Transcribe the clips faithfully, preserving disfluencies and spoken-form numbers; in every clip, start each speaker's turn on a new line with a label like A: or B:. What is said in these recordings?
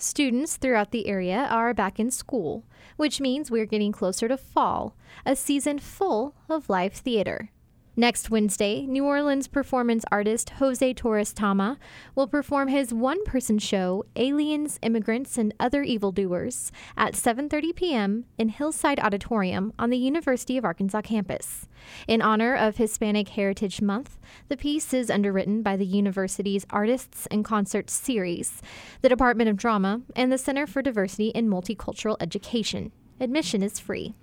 A: Students throughout the area are back in school, which means we're getting closer to fall, a season full of live theater. Next Wednesday, New Orleans performance artist Jose Torres Tama will perform his one-person show, Aliens, Immigrants, and Other Evildoers, at seven thirty p.m. in Hillside Auditorium on the University of Arkansas campus. In honor of Hispanic Heritage Month, the piece is underwritten by the university's Artists and Concerts series, the Department of Drama, and the Center for Diversity in Multicultural Education. Admission is free.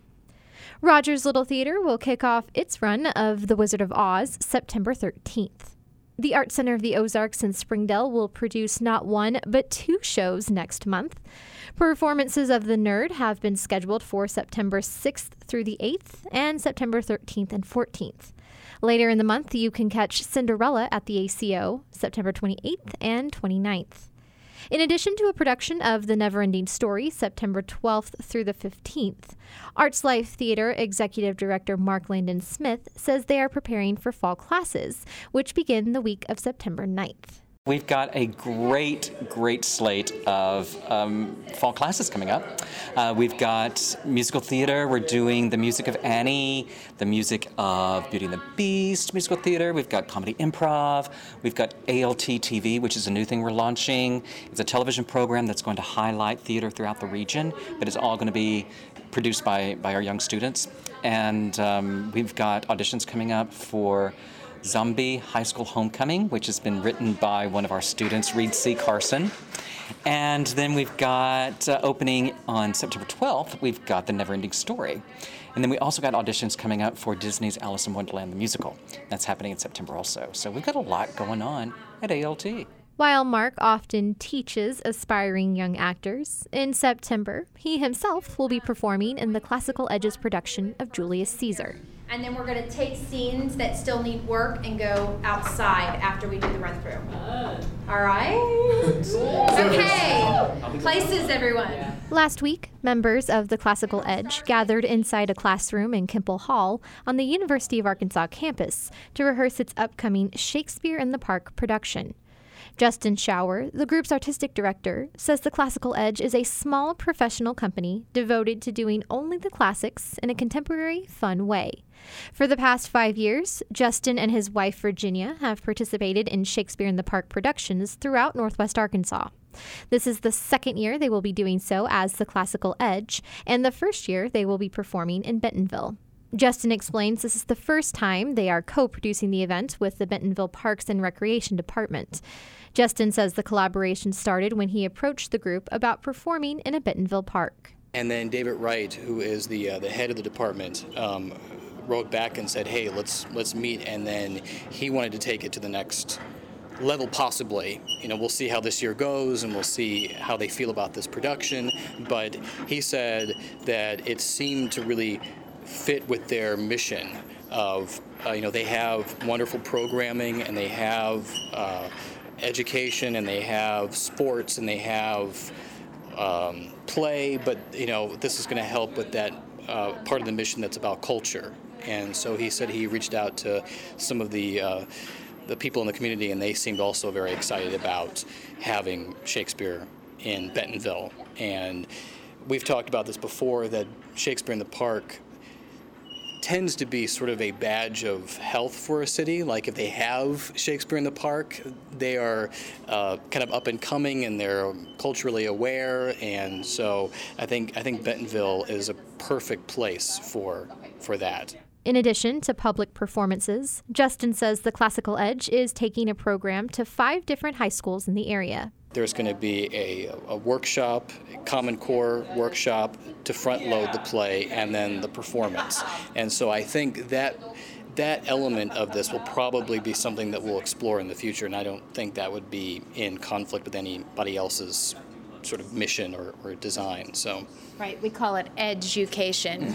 A: Rogers Little Theater will kick off its run of The Wizard of Oz September thirteenth. The Art Center of the Ozarks in Springdale will produce not one, but two shows next month. Performances of The Nerd have been scheduled for September sixth through the eighth and September thirteenth and fourteenth. Later in the month, you can catch Cinderella at the A C O September twenty-eighth and twenty-ninth. In addition to a production of The Neverending Story, September twelfth through the fifteenth, Arts Life Theater Executive Director Mark Landon Smith says they are preparing for fall classes, which begin the week of September ninth.
B: We've got a great, great slate of um, fall classes coming up. Uh, we've got musical theater. We're doing the music of Annie, the music of Beauty and the Beast musical theater. We've got comedy improv. We've got A L T T V, which is a new thing we're launching. It's a television program that's going to highlight theater throughout the region, but it's all going to be produced by, by our young students. And um, we've got auditions coming up for Zombie High School Homecoming, which has been written by one of our students, Reed C. Carson. And then we've got uh, opening on September twelfth, we've got The Neverending Story. And then we also got auditions coming up for Disney's Alice in Wonderland, the musical. That's happening in September also. So we've got a lot going on at A L T.
A: While Mark often teaches aspiring young actors, in September, he himself will be performing in the Classical Edges production of Julius Caesar.
C: And then we're going to take scenes that still need work and go outside after we do the run-through. Uh, All right? Okay. Places, everyone.
A: Last week, members of the Classical Edge gathered inside a classroom in Kimple Hall on the University of Arkansas campus to rehearse its upcoming Shakespeare in the Park production. Justin Schauer, the group's artistic director, says the Classical Edge is a small professional company devoted to doing only the classics in a contemporary, fun way. For the past five years, Justin and his wife Virginia have participated in Shakespeare in the Park productions throughout Northwest Arkansas. This is the second year they will be doing so as the Classical Edge, and the first year they will be performing in Bentonville. Justin explains this is the first time they are co-producing the event with the Bentonville Parks and Recreation Department. Justin says the collaboration started when he approached the group about performing in a Bentonville park.
D: And then David Wright, who is the uh, the head of the department, um, wrote back and said, "Hey, let's let's meet." And then he wanted to take it to the next level, possibly. You know, we'll see how this year goes, and we'll see how they feel about this production. But he said that it seemed to really fit with their mission of, uh, you know, they have wonderful programming, and they have uh, education, and they have sports, and they have um, play, but, you know, this is going to help with that uh, part of the mission that's about culture. And so he said he reached out to some of the uh, the people in the community, and they seemed also very excited about having Shakespeare in Bentonville. And we've talked about this before, that Shakespeare in the Park tends to be sort of a badge of health for a city. Like, if they have Shakespeare in the Park, they are uh, kind of up and coming, and they're culturally aware. And so I think I think Bentonville is a perfect place for for that.
A: In addition to public performances, Justin says the Classical Edge is taking a program to five different high schools in the area.
D: There's going to be a, a workshop, a Common Core workshop to front load the play, and then the performance. And so I think that that element of this will probably be something that we'll explore in the future, and I don't think that would be in conflict with anybody else's sort of mission or, or design. So.
C: Right, we call it education.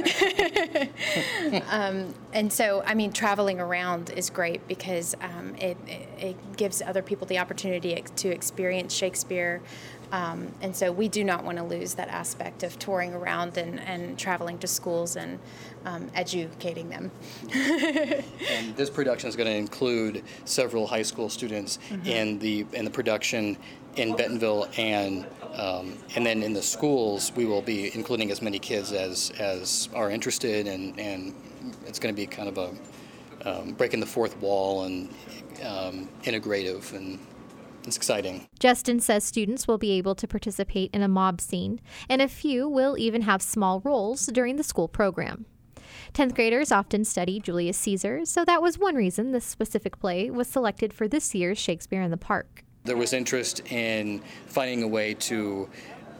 C: um, and so, I mean, traveling around is great because um, it, it gives other people the opportunity to experience Shakespeare. Um, and so we do not want to lose that aspect of touring around and, and traveling to schools and um, educating them.
D: And this production is going to include several high school students mm-hmm. in the in the production. in Bentonville, and um, and then in the schools we will be including as many kids as as are interested, and and it's going to be kind of a um, breaking the fourth wall and um, integrative, and it's exciting.
A: Justin says students will be able to participate in a mob scene, and a few will even have small roles during the school program. tenth graders often study Julius Caesar, so that was one reason this specific play was selected for this year's Shakespeare in the Park.
D: There was interest in finding a way to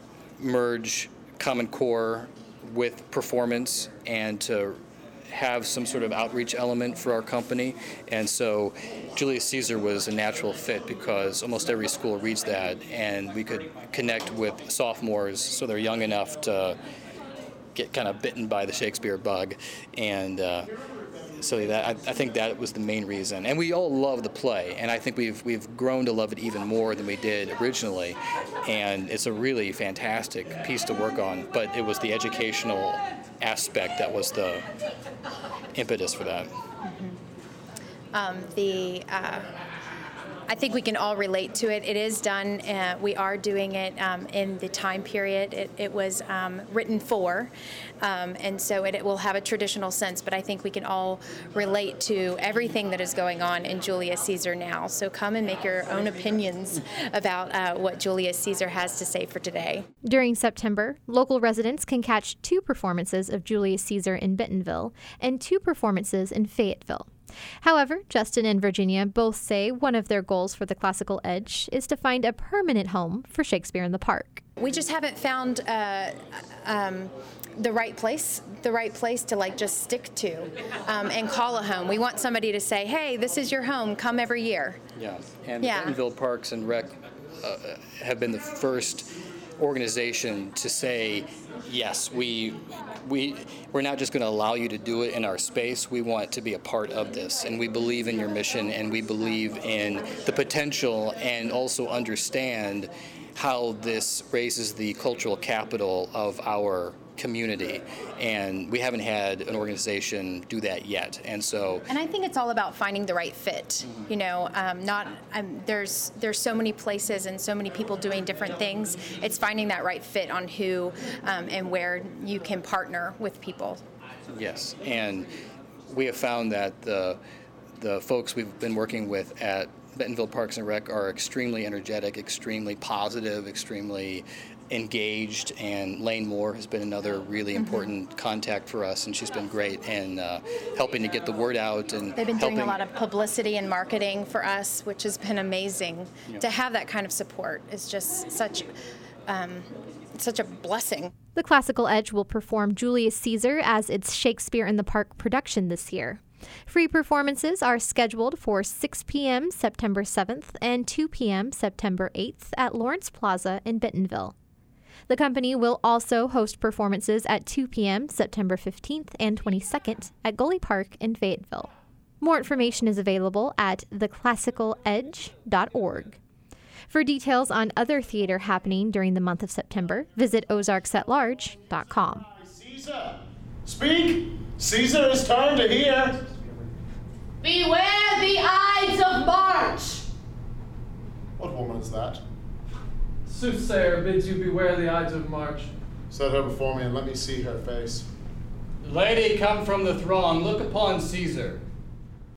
D: merge Common Core with performance and to have some sort of outreach element for our company. And so Julius Caesar was a natural fit because almost every school reads that, and we could connect with sophomores so they're young enough to get kind of bitten by the Shakespeare bug. And uh, so that I, I think that was the main reason. And we all love the play, and I think we've we've grown to love it even more than we did originally. And it's a really fantastic piece to work on, but it was the educational aspect that was the impetus for that.
C: Mm-hmm. um, the uh, I think we can all relate to it. It is done. Uh, we are doing it um, in the time period it, it was um, written for, um, and so it, it will have a traditional sense. But I think we can all relate to everything that is going on in Julius Caesar now. So come and make your own opinions about uh, what Julius Caesar has to say for today.
A: During September, local residents can catch two performances of Julius Caesar in Bentonville and two performances in Fayetteville. However, Justin and Virginia both say one of their goals for the Classical Edge is to find a permanent home for Shakespeare in the Park.
C: We just haven't found uh, um, the right place, the right place to like just stick to um, and call a home. We want somebody to say, hey, this is your home, come every year.
D: Yeah, and
C: Yeah.
D: Bentonville Parks and Rec uh, have been the first organization to say, yes, we we we're not just going to allow you to do it in our space. We want to be a part of this, and we believe in your mission, and we believe in the potential, and also understand how this raises the cultural capital of our community, and we haven't had an organization do that yet. And so,
C: and I think it's all about finding the right fit. You know, um, not um, there's there's so many places and so many people doing different things. It's finding that right fit on who um, and where you can partner with people.
D: Yes, and we have found that the the folks we've been working with at Bentonville Parks and Rec are extremely energetic, extremely positive, extremely engaged, and Lane Moore has been another really important mm-hmm. contact for us, and she's been great in uh, helping to get the word out. And
C: they've been
D: helping.
C: doing a lot of publicity and marketing for us, which has been amazing. Yeah. To have that kind of support is just such um, such a blessing.
A: The Classical Edge will perform Julius Caesar as its Shakespeare in the Park production this year. Free performances are scheduled for six p.m. September seventh and two p.m. September eighth at Lawrence Plaza in Bentonville. The company will also host performances at two p.m. September fifteenth and twenty-second at Gully Park in Fayetteville. More information is available at the classical edge dot org. For details on other theater happening during the month of September, visit ozarks at large dot com.
E: Caesar, speak! Caesar is time to hear.
F: Beware the Ides of March!
E: What woman is that?
G: Soothsayer bids you beware the Ides of March.
E: Set her before me and let me see her face.
H: Lady, come from the throng, look upon Caesar.